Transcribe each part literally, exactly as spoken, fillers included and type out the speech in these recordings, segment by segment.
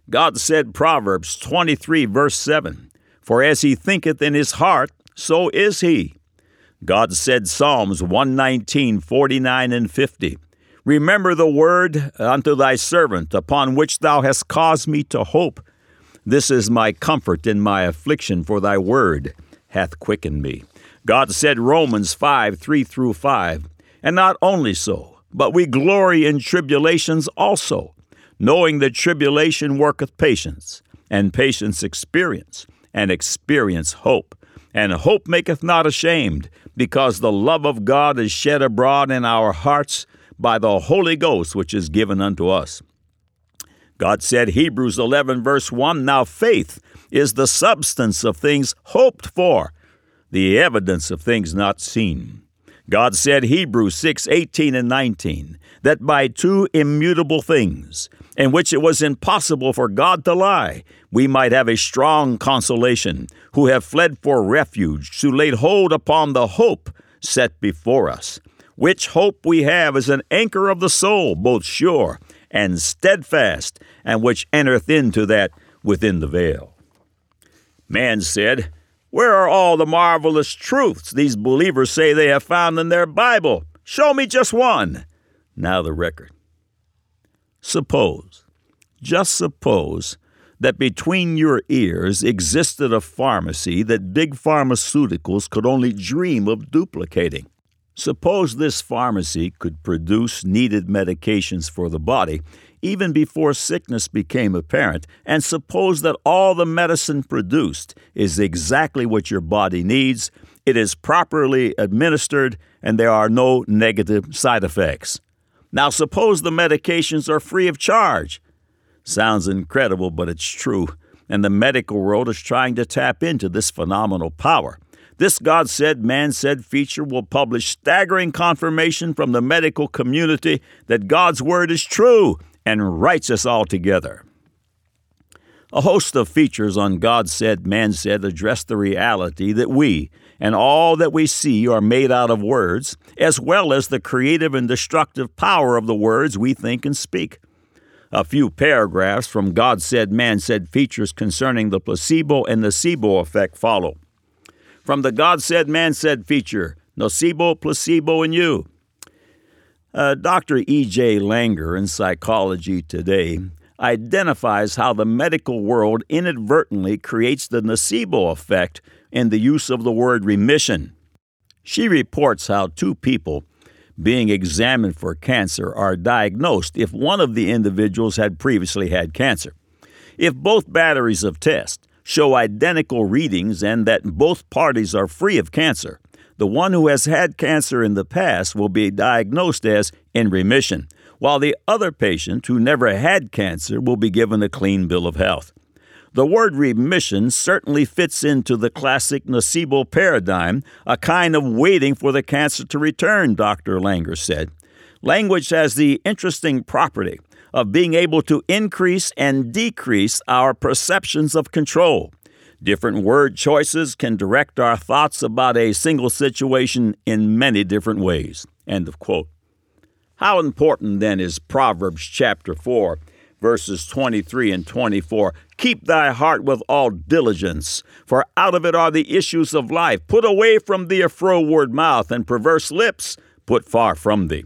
God said, Proverbs twenty-three, verse seven, "For as he thinketh in his heart, so is he." God said, Psalms one nineteen, forty-nine and fifty, "Remember the word unto thy servant, upon which thou hast caused me to hope. This is my comfort in my affliction, for thy word hath quickened me." God said, Romans five, three through five, "And not only so, but we glory in tribulations also, knowing that tribulation worketh patience, and patience experience, and experience hope. And hope maketh not ashamed, because the love of God is shed abroad in our hearts by the Holy Ghost, which is given unto us." God said, Hebrews eleven, verse one, "Now faith is the substance of things hoped for, the evidence of things not seen." God said, Hebrews six, eighteen and nineteen, "That by two immutable things, in which it was impossible for God to lie, we might have a strong consolation, who have fled for refuge, to lay hold upon the hope set before us. Which hope we have is an anchor of the soul, both sure and steadfast, and which entereth into that within the veil." Man said, "Where are all the marvelous truths these believers say they have found in their Bible? Show me just one." Now the record. Suppose, just suppose, that between your ears existed a pharmacy that big pharmaceuticals could only dream of duplicating. Suppose this pharmacy could produce needed medications for the body even before sickness became apparent, and suppose that all the medicine produced is exactly what your body needs, it is properly administered, and there are no negative side effects. Now suppose the medications are free of charge. Sounds incredible, but it's true, and the medical world is trying to tap into this phenomenal power. This God Said, Man Said feature will publish staggering confirmation from the medical community that God's Word is true and righteous altogether. A host of features on God Said, Man Said address the reality that we and all that we see are made out of words, as well as the creative and destructive power of the words we think and speak. A few paragraphs from God Said, Man Said features concerning the placebo and nocebo effect follow. From the God Said, Man Said feature, Nocebo, Placebo, and You. Uh, Doctor E J Langer in Psychology Today identifies how the medical world inadvertently creates the nocebo effect in the use of the word remission. She reports how two people being examined for cancer are diagnosed if one of the individuals had previously had cancer. If both batteries of tests show identical readings and that both parties are free of cancer, the one who has had cancer in the past will be diagnosed as in remission, while the other patient who never had cancer will be given a clean bill of health. The word remission certainly fits into the classic nocebo paradigm, a kind of waiting for the cancer to return, Doctor Langer said. Language has the interesting property of being able to increase and decrease our perceptions of control. Different word choices can direct our thoughts about a single situation in many different ways. End of quote. How important then is Proverbs chapter four, verses twenty-three and twenty-four? "Keep thy heart with all diligence, for out of it are the issues of life. Put away from thee a froward mouth, and perverse lips put far from thee."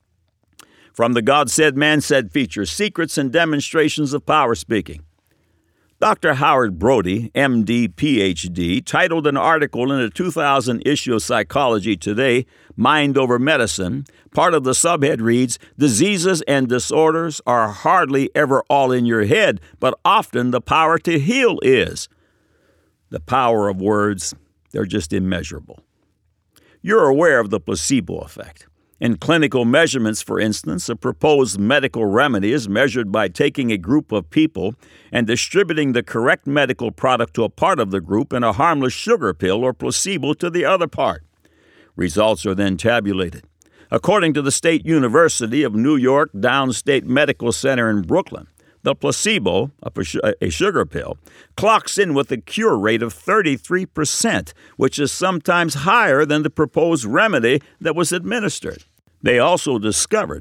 From the God Said, Man Said feature, Secrets and Demonstrations of Power Speaking. Doctor Howard Brody, M D, P H D, titled an article in the two thousand issue of Psychology Today, Mind Over Medicine. Part of the subhead reads, "Diseases and disorders are hardly ever all in your head, but often the power to heal is." The power of words, they're just immeasurable. You're aware of the placebo effect. In clinical measurements, for instance, a proposed medical remedy is measured by taking a group of people and distributing the correct medical product to a part of the group and a harmless sugar pill or placebo to the other part. Results are then tabulated. According to the State University of New York Downstate Medical Center in Brooklyn, the placebo, a sugar pill, clocks in with a cure rate of thirty-three percent, which is sometimes higher than the proposed remedy that was administered. They also discovered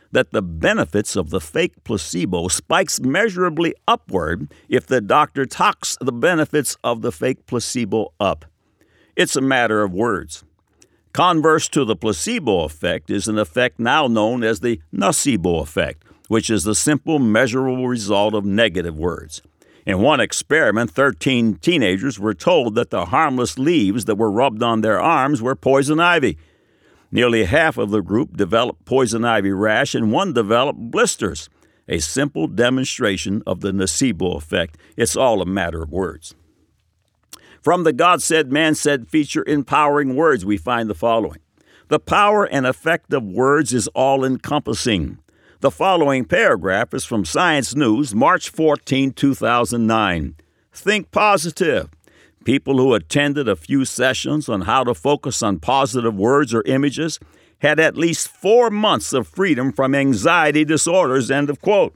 that the benefits of the fake placebo spikes measurably upward if the doctor talks the benefits of the fake placebo up. It's a matter of words. Converse to the placebo effect is an effect now known as the nocebo effect, which is the simple, measurable result of negative words. In one experiment, thirteen teenagers were told that the harmless leaves that were rubbed on their arms were poison ivy. Nearly half of the group developed poison ivy rash and one developed blisters, a simple demonstration of the nocebo effect. It's all a matter of words. From the God Said, Man Said feature Empowering Words, we find the following. The power and effect of words is all-encompassing. The following paragraph is from Science News, March fourteenth, two thousand nine. Think positive. People who attended a few sessions on how to focus on positive words or images had at least four months of freedom from anxiety disorders, end of quote.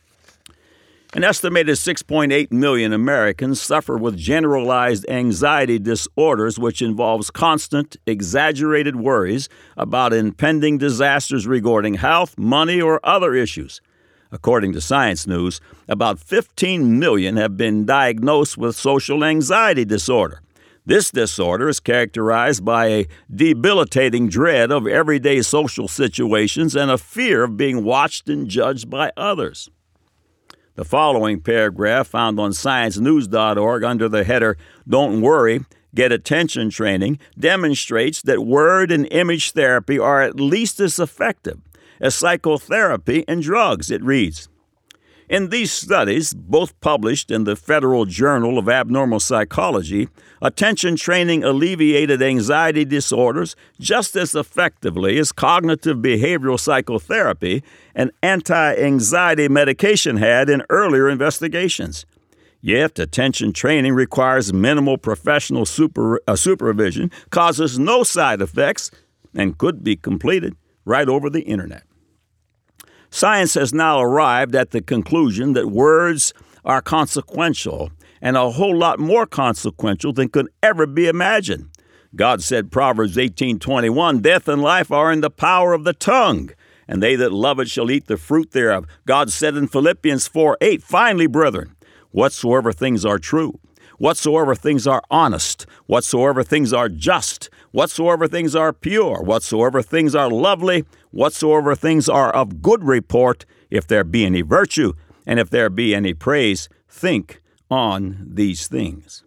An estimated six point eight million Americans suffer with generalized anxiety disorders, which involves constant, exaggerated worries about impending disasters regarding health, money, or other issues. According to Science News, about fifteen million have been diagnosed with social anxiety disorder. This disorder is characterized by a debilitating dread of everyday social situations and a fear of being watched and judged by others. The following paragraph, found on science news dot org under the header, Don't Worry, Get Attention Training, demonstrates that word and image therapy are at least as effective as psychotherapy and drugs. It reads, in these studies, both published in the Federal Journal of Abnormal Psychology, attention training alleviated anxiety disorders just as effectively as cognitive behavioral psychotherapy and anti-anxiety medication had in earlier investigations. Yet, attention training requires minimal professional super, uh, supervision, causes no side effects, and could be completed right over the internet. Science has now arrived at the conclusion that words are consequential, and a whole lot more consequential than could ever be imagined. God said, Proverbs eighteen twenty-one, death and life are in the power of the tongue, and they that love it shall eat the fruit thereof. God said in Philippians four eight, finally, brethren, whatsoever things are true, whatsoever things are honest, whatsoever things are just, whatsoever things are pure, whatsoever things are lovely, whatsoever things are of good report, if there be any virtue, and if there be any praise, think on these things.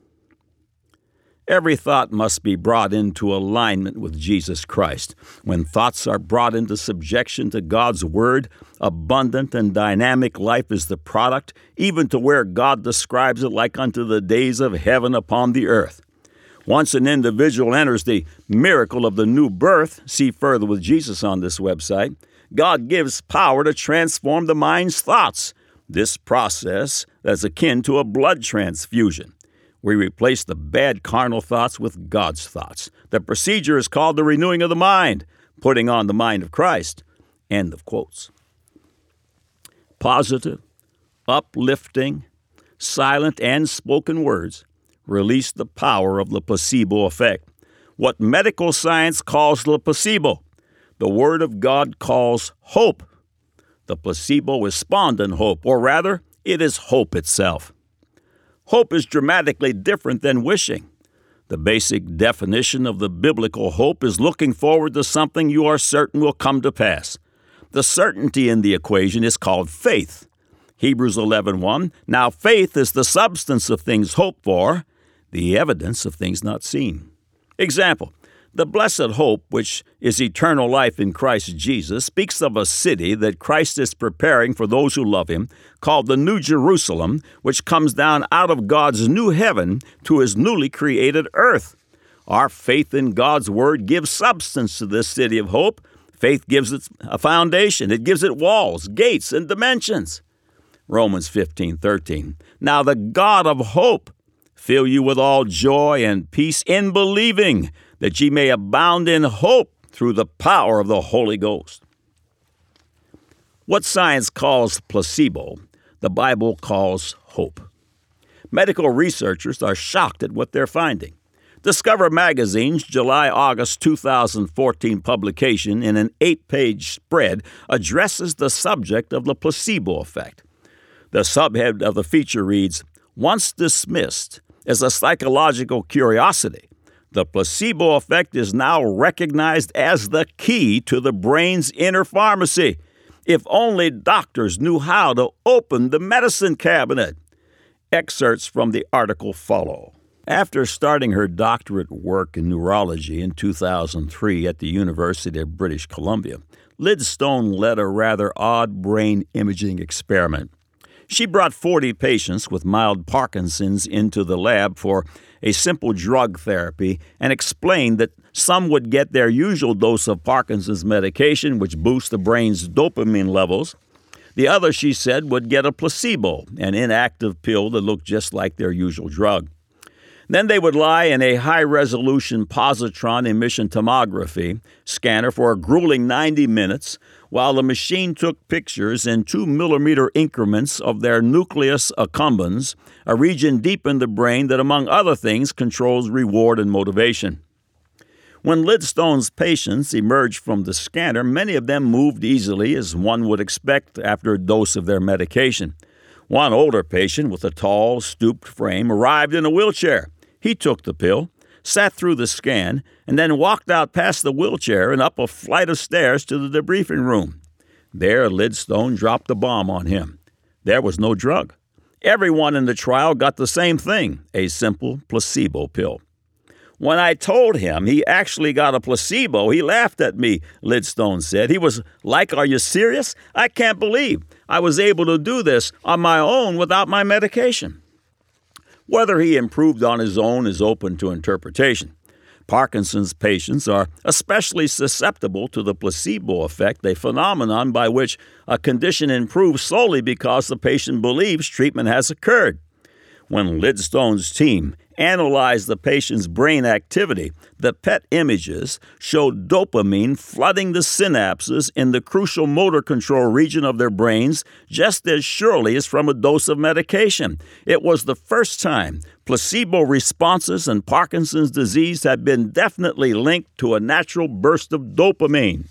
Every thought must be brought into alignment with Jesus Christ. When thoughts are brought into subjection to God's Word, abundant and dynamic life is the product, even to where God describes it like unto the days of heaven upon the earth. Once an individual enters the miracle of the new birth, see further with Jesus on this website, God gives power to transform the mind's thoughts. This process is akin to a blood transfusion. We replace the bad carnal thoughts with God's thoughts. The procedure is called the renewing of the mind, putting on the mind of Christ. End of quotes. Positive, uplifting, silent, and spoken words release the power of the placebo effect. What medical science calls the placebo, the Word of God calls hope. The placebo is spontan hope, or rather, it is hope itself. Hope is dramatically different than wishing. The basic definition of the biblical hope is looking forward to something you are certain will come to pass. The certainty in the equation is called faith. Hebrews eleven one, now faith is the substance of things hoped for, the evidence of things not seen. Example, the blessed hope, which is eternal life in Christ Jesus, speaks of a city that Christ is preparing for those who love Him, called the New Jerusalem, which comes down out of God's new heaven to His newly created earth. Our faith in God's Word gives substance to this city of hope. Faith gives it a foundation. It gives it walls, gates, and dimensions. Romans fifteen thirteen. Now the God of hope fill you with all joy and peace in believing, that ye may abound in hope through the power of the Holy Ghost. What science calls placebo, the Bible calls hope. Medical researchers are shocked at what they're finding. Discover Magazine's July-August two thousand fourteen publication in an eight-page spread addresses the subject of the placebo effect. The subhead of the feature reads, "Once dismissed as a psychological curiosity, the placebo effect is now recognized as the key to the brain's inner pharmacy. If only doctors knew how to open the medicine cabinet." Excerpts from the article follow. After starting her doctorate work in neurology in two thousand three at the University of British Columbia, Liz Stone led a rather odd brain imaging experiment. She brought forty patients with mild Parkinson's into the lab for a simple drug therapy and explained that some would get their usual dose of Parkinson's medication, which boosts the brain's dopamine levels. The others, she said, would get a placebo, an inactive pill that looked just like their usual drug. Then they would lie in a high-resolution positron emission tomography scanner for a grueling ninety minutes while the machine took pictures in two-millimeter increments of their nucleus accumbens, a region deep in the brain that, among other things, controls reward and motivation. When Liz Stone's patients emerged from the scanner, many of them moved easily, as one would expect after a dose of their medication. One older patient with a tall, stooped frame arrived in a wheelchair. He took the pill, sat through the scan, and then walked out past the wheelchair and up a flight of stairs to the debriefing room. There, Liz Stone dropped the bomb on him. There was no drug. Everyone in the trial got the same thing, a simple placebo pill. "When I told him he actually got a placebo, he laughed at me," Liz Stone said. "He was like, 'Are you serious? I can't believe I was able to do this on my own without my medication.'" Whether he improved on his own is open to interpretation. Parkinson's patients are especially susceptible to the placebo effect, a phenomenon by which a condition improves solely because the patient believes treatment has occurred. When Liz Stone's team analyzed the patient's brain activity, the P E T images showed dopamine flooding the synapses in the crucial motor control region of their brains just as surely as from a dose of medication. It was the first time placebo responses in Parkinson's disease had been definitely linked to a natural burst of dopamine.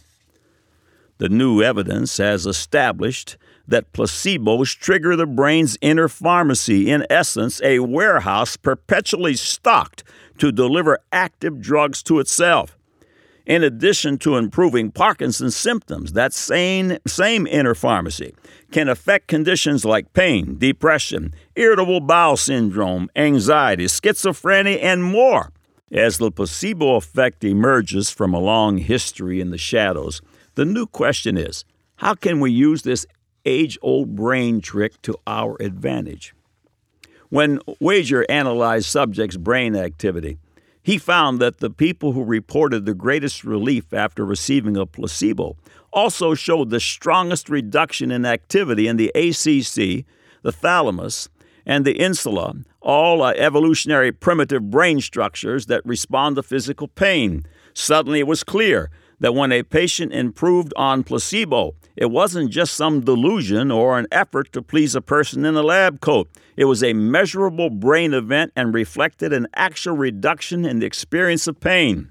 The new evidence has established that placebos trigger the brain's inner pharmacy, in essence, a warehouse perpetually stocked to deliver active drugs to itself. In addition to improving Parkinson's symptoms, that same, same inner pharmacy can affect conditions like pain, depression, irritable bowel syndrome, anxiety, schizophrenia, and more. As the placebo effect emerges from a long history in the shadows, the new question is, how can we use this age-old brain trick to our advantage? When Wager analyzed subjects' brain activity, he found that the people who reported the greatest relief after receiving a placebo also showed the strongest reduction in activity in the A C C, the thalamus, and the insula, all uh, evolutionary primitive brain structures that respond to physical pain. Suddenly it was clear that when a patient improved on placebo, it wasn't just some delusion or an effort to please a person in a lab coat. It was a measurable brain event and reflected an actual reduction in the experience of pain.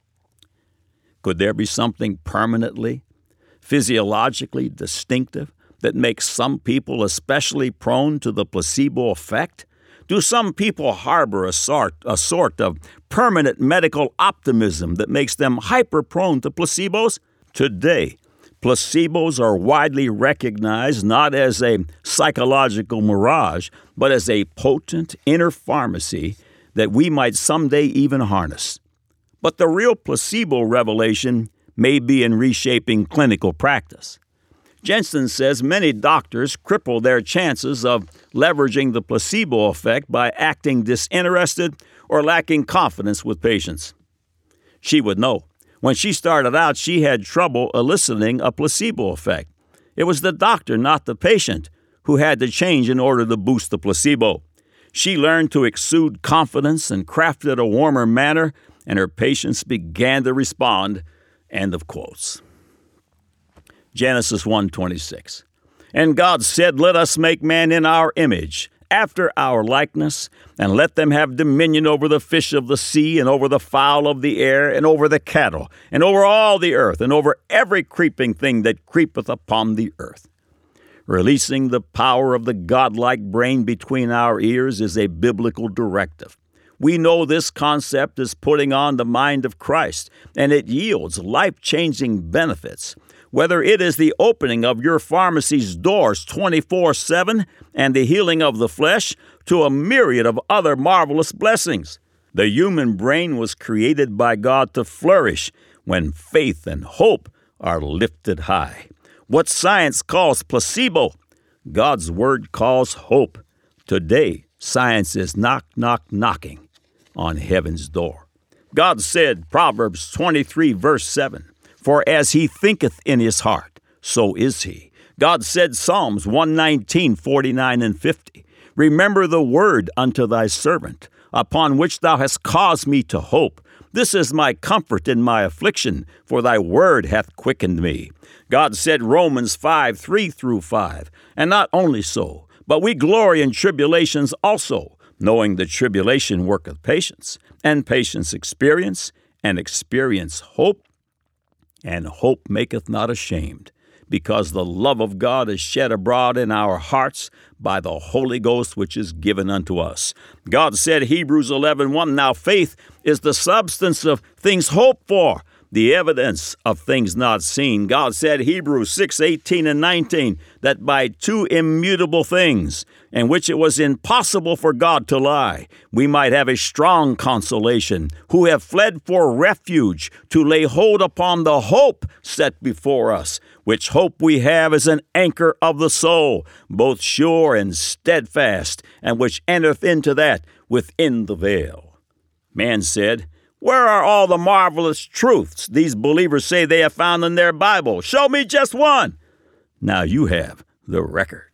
Could there be something permanently, physiologically distinctive that makes some people especially prone to the placebo effect? Do some people harbor a sort, a sort of permanent medical optimism that makes them hyper-prone to placebos? Today, placebos are widely recognized not as a psychological mirage, but as a potent inner pharmacy that we might someday even harness. But the real placebo revelation may be in reshaping clinical practice. Jensen says many doctors cripple their chances of leveraging the placebo effect by acting disinterested or lacking confidence with patients. She would know. When she started out, she had trouble eliciting a placebo effect. It was the doctor, not the patient, who had to change in order to boost the placebo. She learned to exude confidence and crafted a warmer manner, and her patients began to respond. End of quotes. Genesis one twenty-six. And God said, "Let us make man in our image, after our likeness, and let them have dominion over the fish of the sea, and over the fowl of the air, and over the cattle, and over all the earth, and over every creeping thing that creepeth upon the earth. Releasing the power of the godlike brain between our ears is a biblical directive. We know this concept is putting on the mind of Christ, and it yields life-changing benefits. Whether it is the opening of your pharmacy's doors twenty-four seven and the healing of the flesh, to a myriad of other marvelous blessings. The human brain was created by God to flourish when faith and hope are lifted high. What science calls placebo, God's Word calls hope. Today, science is knock, knock, knocking on heaven's door. God said, Proverbs twenty-three, verse seven, "For as he thinketh in his heart, so is he." God said, Psalms one nineteen, forty-nine and fifty, "Remember the word unto thy servant, upon which thou hast caused me to hope. This is my comfort in my affliction, for thy word hath quickened me." God said, Romans five, three through five, "And not only so, but we glory in tribulations also, knowing that tribulation worketh patience, and patience experience, and experience hope, and hope maketh not ashamed, because the love of God is shed abroad in our hearts by the Holy Ghost which is given unto us." God said, Hebrews eleven, one, "Now faith is the substance of things hoped for, the evidence of things not seen." God said, Hebrews six, eighteen and nineteen, that by two immutable things, in which it was impossible for God to lie, we might have a strong consolation, who have fled for refuge, to lay hold upon the hope set before us, which hope we have as an anchor of the soul, both sure and steadfast, and which entereth into that within the veil. Man said, "Where are all the marvelous truths these believers say they have found in their Bible? Show me just one." Now you have the record.